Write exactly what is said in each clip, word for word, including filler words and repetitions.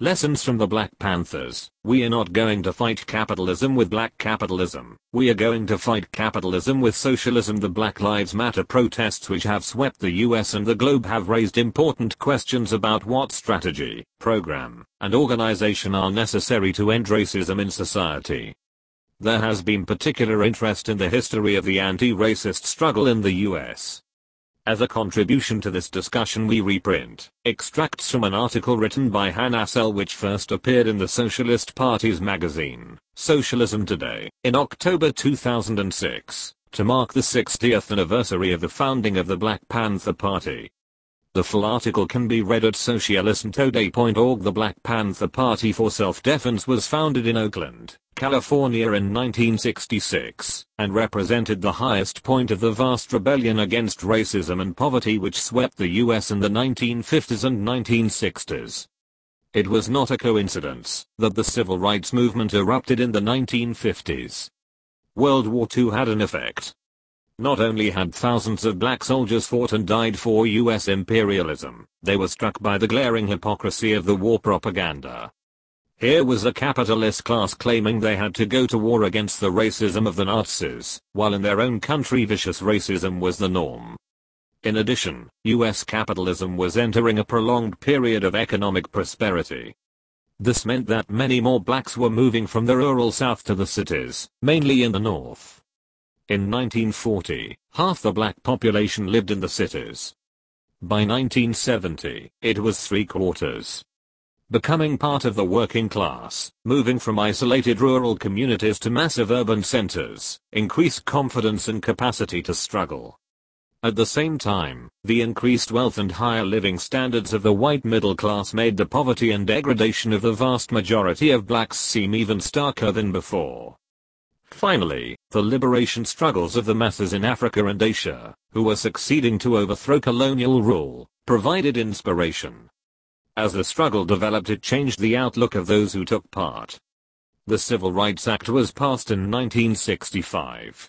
Lessons from the Black Panthers. We are not going to fight capitalism with black capitalism. We are going to fight capitalism with socialism. The Black Lives Matter protests which have swept the U S and the globe have raised important questions about what strategy, program, and organization are necessary to end racism in society. There has been particular interest in the history of the anti-racist struggle in the U S. As a contribution to this discussion, we reprint extracts from an article written by Hannah Sell which first appeared in the Socialist Party's magazine, Socialism Today, in October two thousand six, to mark the sixtieth anniversary of the founding of the Black Panther Party. The full article can be read at socialism today dot org. The Black Panther Party for Self-Defense was founded in Oakland, California in nineteen sixty-six, and represented the highest point of the vast rebellion against racism and poverty which swept the U S in the nineteen fifties and nineteen sixties. It was not a coincidence that the civil rights movement erupted in the nineteen fifties. World War Two had an effect. Not only had thousands of black soldiers fought and died for U S imperialism, they were struck by the glaring hypocrisy of the war propaganda. Here was a capitalist class claiming they had to go to war against the racism of the Nazis, while in their own country vicious racism was the norm. In addition, U S capitalism was entering a prolonged period of economic prosperity. This meant that many more blacks were moving from the rural South to the cities, mainly in the North. In nineteen forty, half the black population lived in the cities. By nineteen seventy, it was three quarters. Becoming part of the working class, moving from isolated rural communities to massive urban centers, increased confidence and capacity to struggle. At the same time, the increased wealth and higher living standards of the white middle class made the poverty and degradation of the vast majority of blacks seem even starker than before. Finally, the liberation struggles of the masses in Africa and Asia, who were succeeding to overthrow colonial rule, provided inspiration. As the struggle developed, it changed the outlook of those who took part. The Civil Rights Act was passed in nineteen sixty-five.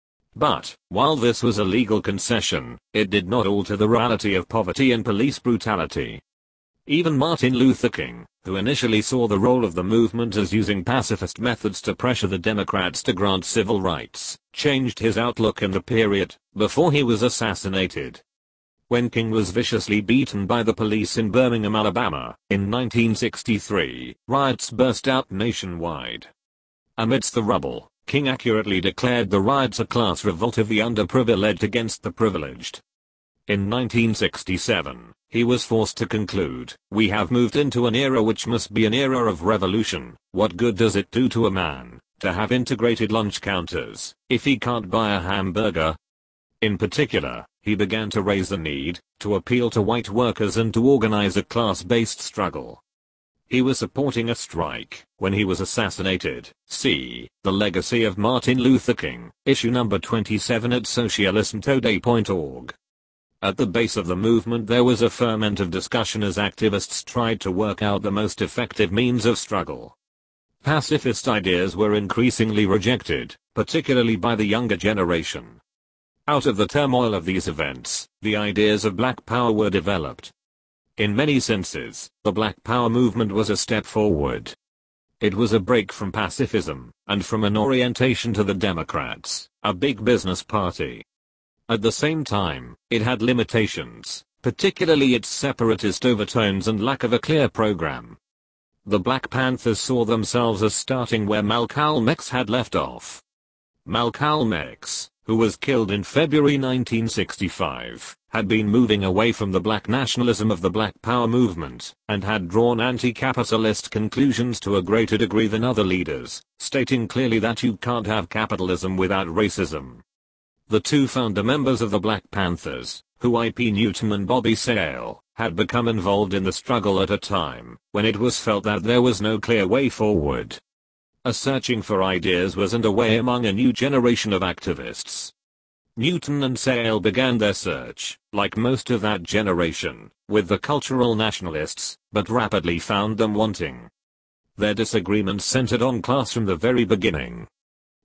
But, while this was a legal concession, it did not alter the reality of poverty and police brutality. Even Martin Luther King, who initially saw the role of the movement as using pacifist methods to pressure the Democrats to grant civil rights, changed his outlook in the period before he was assassinated. When King was viciously beaten by the police in Birmingham, Alabama, in nineteen sixty-three, riots burst out nationwide. Amidst the rubble, King accurately declared the riots a class revolt of the underprivileged against the privileged. In nineteen sixty-seven, he was forced to conclude, "We have moved into an era which must be an era of revolution. What good does it do to a man to have integrated lunch counters if he can't buy a hamburger?" In particular, he began to raise the need to appeal to white workers and to organize a class-based struggle. He was supporting a strike when he was assassinated. See The Legacy of Martin Luther King, issue number twenty-seven at socialism today dot org. At the base of the movement there was a ferment of discussion as activists tried to work out the most effective means of struggle. Pacifist ideas were increasingly rejected, particularly by the younger generation. Out of the turmoil of these events, the ideas of Black Power were developed. In many senses, the Black Power movement was a step forward. It was a break from pacifism, and from an orientation to the Democrats, a big business party. At the same time, it had limitations, particularly its separatist overtones and lack of a clear program. The Black Panthers saw themselves as starting where Malcolm X had left off. Malcolm X, who was killed in February nineteen sixty-five, had been moving away from the black nationalism of the Black Power movement, and had drawn anti-capitalist conclusions to a greater degree than other leaders, stating clearly that you can't have capitalism without racism. The two founder members of the Black Panthers, Huey P. Newton and Bobby Seale, had become involved in the struggle at a time when it was felt that there was no clear way forward. A searching for ideas was underway among a new generation of activists. Newton and Seale began their search, like most of that generation, with the cultural nationalists, but rapidly found them wanting. Their disagreements centered on class from the very beginning.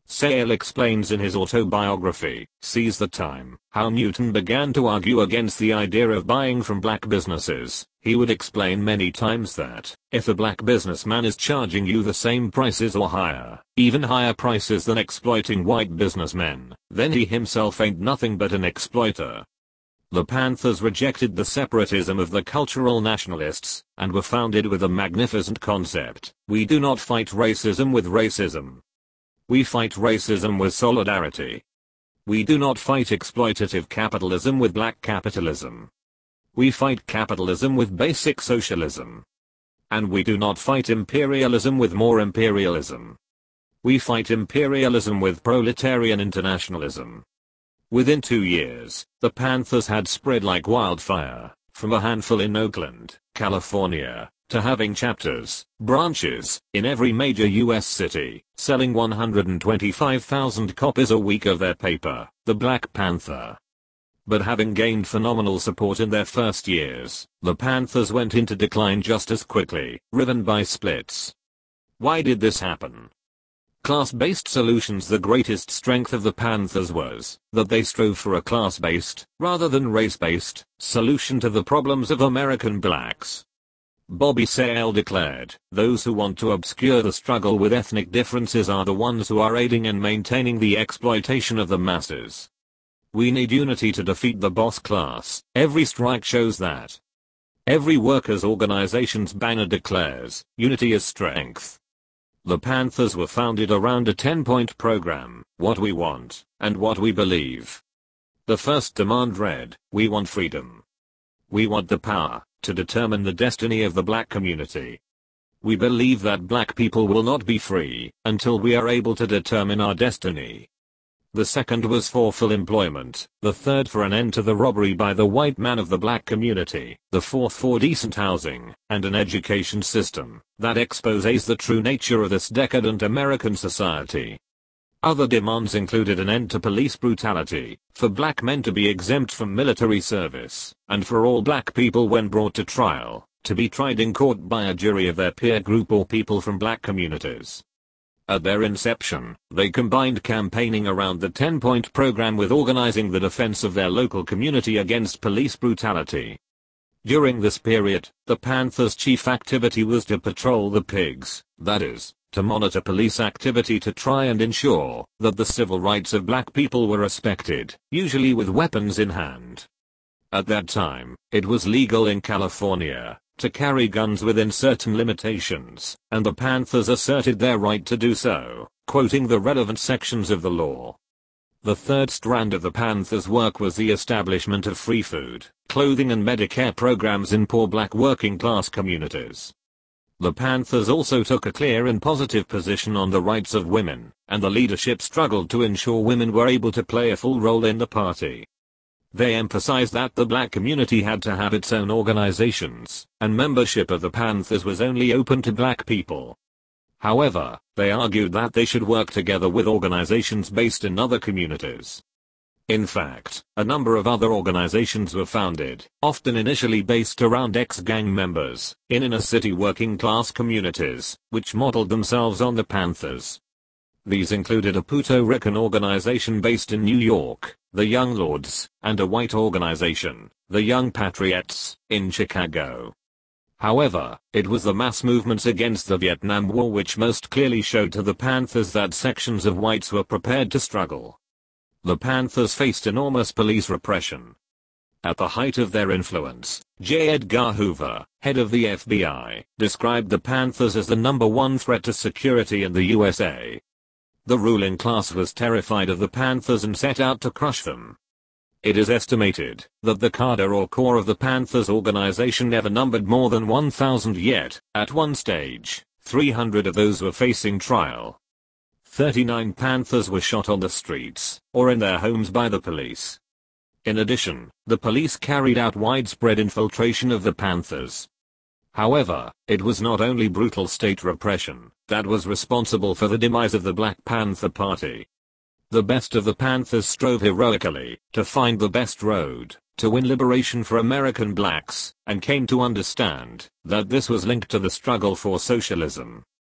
Sale explains in his autobiography, Seize the Time, how Newton began to argue against the idea of buying from black businesses. He would explain many times that, if a black businessman is charging you the same prices or higher, even higher prices than exploiting white businessmen, then he himself ain't nothing but an exploiter. The Panthers rejected the separatism of the cultural nationalists, and were founded with a magnificent concept: we do not fight racism with racism. We fight racism with solidarity. We do not fight exploitative capitalism with black capitalism. We fight capitalism with basic socialism. And we do not fight imperialism with more imperialism. We fight imperialism with proletarian internationalism. Within two years, the Panthers had spread like wildfire, from a handful in Oakland, California, to having chapters, branches, in every major U S city, selling one hundred twenty-five thousand copies a week of their paper, The Black Panther. But having gained phenomenal support in their first years, the Panthers went into decline just as quickly, riven by splits. Why did this happen? Class-based solutions. The greatest strength of the Panthers was that they strove for a class-based, rather than race-based, solution to the problems of American blacks. Bobby Sale declared, "Those who want to obscure the struggle with ethnic differences are the ones who are aiding and maintaining the exploitation of the masses. We need unity to defeat the boss class. Every strike shows that. Every workers' organization's banner declares, unity is strength." The Panthers were founded around a ten-point program: what we want, and what we believe. The first demand read, "We want freedom. We want the power to determine the destiny of the black community. We believe that black people will not be free until we are able to determine our destiny." The second was for full employment, the third for an end to the robbery by the white man of the black community, the fourth for decent housing, and an education system that exposes the true nature of this decadent American society. Other demands included an end to police brutality, for black men to be exempt from military service, and for all black people when brought to trial, to be tried in court by a jury of their peer group or people from black communities. At their inception, they combined campaigning around the ten-point program with organizing the defense of their local community against police brutality. During this period, the Panthers' chief activity was to patrol the pigs, that is, to monitor police activity to try and ensure that the civil rights of black people were respected, usually with weapons in hand. At that time, it was legal in California to carry guns within certain limitations, and the Panthers asserted their right to do so, quoting the relevant sections of the law. The third strand of the Panthers' work was the establishment of free food, clothing and Medicare programs in poor black working class communities. The Panthers also took a clear and positive position on the rights of women, and the leadership struggled to ensure women were able to play a full role in the party. They emphasized that the black community had to have its own organizations, and membership of the Panthers was only open to black people. However, they argued that they should work together with organizations based in other communities. In fact, a number of other organizations were founded, often initially based around ex-gang members, in inner-city working-class communities, which modeled themselves on the Panthers. These included a Puerto Rican organization based in New York, the Young Lords, and a white organization, the Young Patriots, in Chicago. However, it was the mass movements against the Vietnam War which most clearly showed to the Panthers that sections of whites were prepared to struggle. The Panthers faced enormous police repression. At the height of their influence, J. Edgar Hoover, head of the F B I, described the Panthers as the number one threat to security in the U S A. The ruling class was terrified of the Panthers and set out to crush them. It is estimated that the cadre or core of the Panthers organization never numbered more than one thousand yet. At one stage, three hundred of those were facing trial. thirty-nine Panthers were shot on the streets or in their homes by the police. In addition, the police carried out widespread infiltration of the Panthers. However, it was not only brutal state repression that was responsible for the demise of the Black Panther Party. The best of the Panthers strove heroically to find the best road to win liberation for American blacks, and came to understand that this was linked to the struggle for socialism.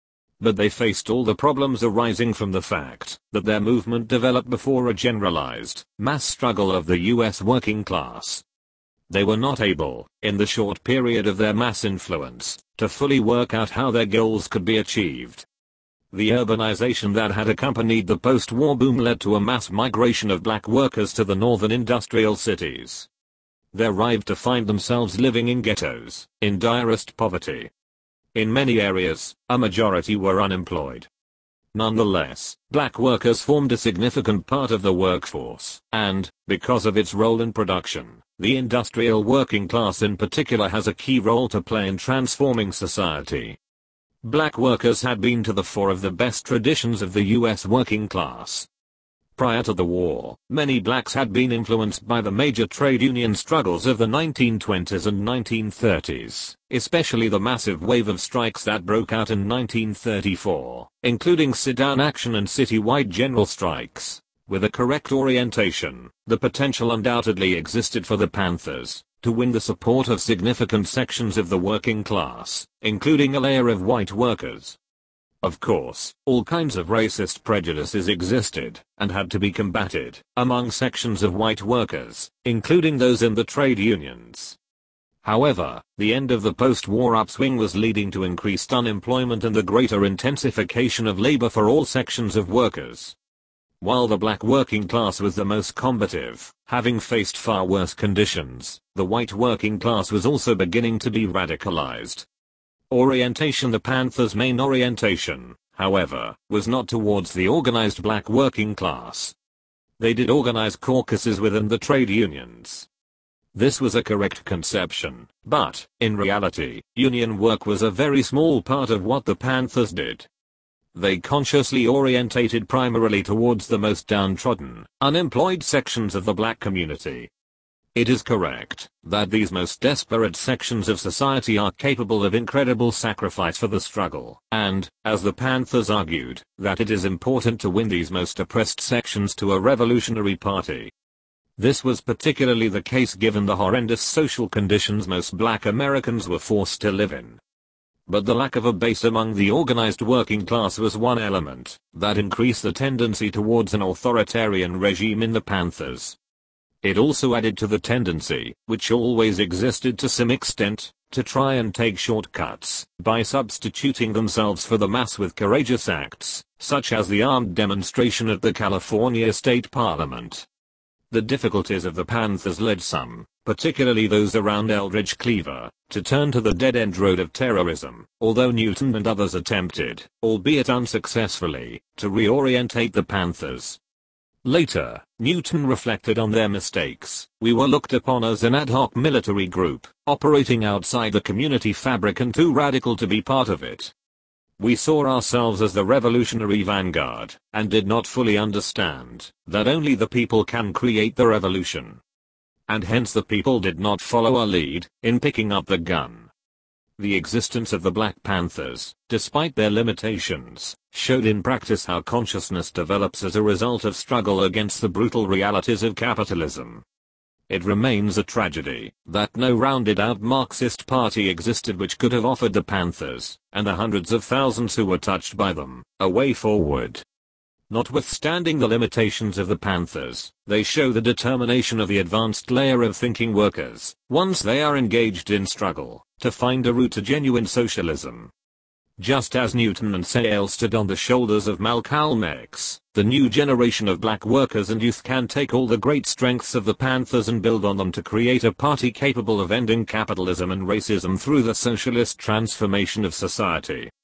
but they faced all the problems arising from the fact that their movement developed before a generalized, mass struggle of the U S working class. They were not able, in the short period of their mass influence, to fully work out how their goals could be achieved. The urbanization that had accompanied the post-war boom led to a mass migration of black workers to the northern industrial cities. They arrived to find themselves living in ghettos, in direst poverty. In many areas, a majority were unemployed. Nonetheless, black workers formed a significant part of the workforce, and, because of its role in production, the industrial working class in particular has a key role to play in transforming society. Black workers had been to the fore of the best traditions of the U S working class. Prior to the war, many blacks had been influenced by the major trade union struggles of the nineteen twenties and nineteen thirties, especially the massive wave of strikes that broke out in nineteen thirty-four, including sit-down action and city-wide general strikes. With a correct orientation, the potential undoubtedly existed for the Panthers to win the support of significant sections of the working class, including a layer of white workers. Of course, all kinds of racist prejudices existed, and had to be combated, among sections of white workers, including those in the trade unions. However, the end of the post-war upswing was leading to increased unemployment and the greater intensification of labor for all sections of workers. While the black working class was the most combative, having faced far worse conditions, the white working class was also beginning to be radicalized. Orientation. The Panthers' main orientation, however, was not towards the organized black working class. They did organize caucuses within the trade unions. This was a correct conception, but, in reality, union work was a very small part of what the Panthers did. They consciously orientated primarily towards the most downtrodden, unemployed sections of the black community. It is correct that these most desperate sections of society are capable of incredible sacrifice for the struggle, and, as the Panthers argued, that it is important to win these most oppressed sections to a revolutionary party. This was particularly the case given the horrendous social conditions most black Americans were forced to live in. But the lack of a base among the organized working class was one element that increased the tendency towards an authoritarian regime in the Panthers. It also added to the tendency, which always existed to some extent, to try and take shortcuts by substituting themselves for the mass with courageous acts, such as the armed demonstration at the California State Parliament. The difficulties of the Panthers led some, particularly those around Eldridge Cleaver, to turn to the dead-end road of terrorism, although Newton and others attempted, albeit unsuccessfully, to reorientate the Panthers. Later, Newton reflected on their mistakes. We were looked upon as an ad hoc military group, operating outside the community fabric and too radical to be part of it. We saw ourselves as the revolutionary vanguard, and did not fully understand that only the people can create the revolution. And hence the people did not follow our lead in picking up the gun. The existence of the Black Panthers, despite their limitations, showed in practice how consciousness develops as a result of struggle against the brutal realities of capitalism. It remains a tragedy that no rounded-out Marxist party existed which could have offered the Panthers, and the hundreds of thousands who were touched by them, a way forward. Notwithstanding the limitations of the Panthers, they show the determination of the advanced layer of thinking workers, once they are engaged in struggle, to find a route to genuine socialism. Just as Newton and Sayre stood on the shoulders of Malcolm X, the new generation of black workers and youth can take all the great strengths of the Panthers and build on them to create a party capable of ending capitalism and racism through the socialist transformation of society.